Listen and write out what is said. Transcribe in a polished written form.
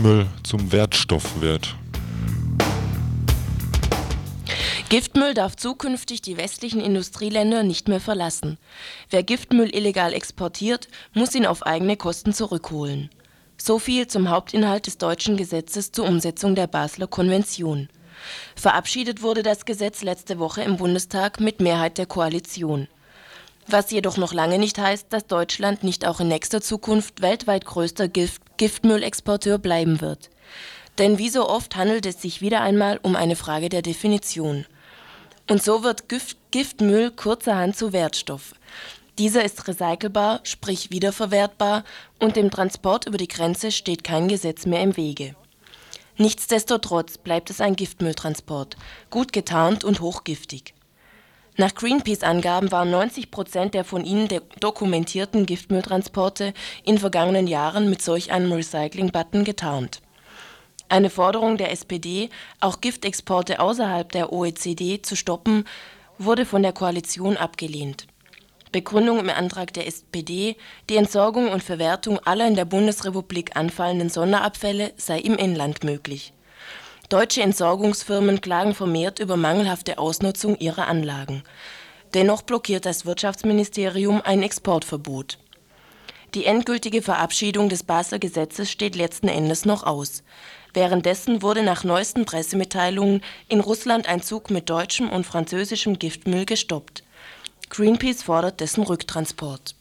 Müll zum Wertstoff wird. Giftmüll darf zukünftig die westlichen Industrieländer nicht mehr verlassen. Wer Giftmüll illegal exportiert, muss ihn auf eigene Kosten zurückholen. So viel zum Hauptinhalt des deutschen Gesetzes zur Umsetzung der Basler Konvention. Verabschiedet wurde das Gesetz letzte Woche im Bundestag mit Mehrheit der Koalition. Was jedoch noch lange nicht heißt, dass Deutschland nicht auch in nächster Zukunft weltweit größter Giftmüllexporteur bleiben wird. Denn wie so oft handelt es sich wieder einmal um eine Frage der Definition. Und so wird Giftmüll kurzerhand zu Wertstoff. Dieser ist recycelbar, sprich wiederverwertbar, und dem Transport über die Grenze steht kein Gesetz mehr im Wege. Nichtsdestotrotz bleibt es ein Giftmülltransport, gut getarnt und hochgiftig. Nach Greenpeace-Angaben waren 90% der von ihnen dokumentierten Giftmülltransporte in vergangenen Jahren mit solch einem Recycling-Button getarnt. Eine Forderung der SPD, auch Giftexporte außerhalb der OECD zu stoppen, wurde von der Koalition abgelehnt. Begründung im Antrag der SPD, die Entsorgung und Verwertung aller in der Bundesrepublik anfallenden Sonderabfälle sei im Inland möglich. Deutsche Entsorgungsfirmen klagen vermehrt über mangelhafte Ausnutzung ihrer Anlagen. Dennoch blockiert das Wirtschaftsministerium ein Exportverbot. Die endgültige Verabschiedung des Basler Gesetzes steht letzten Endes noch aus. Währenddessen wurde nach neuesten Pressemitteilungen in Russland ein Zug mit deutschem und französischem Giftmüll gestoppt. Greenpeace fordert dessen Rücktransport.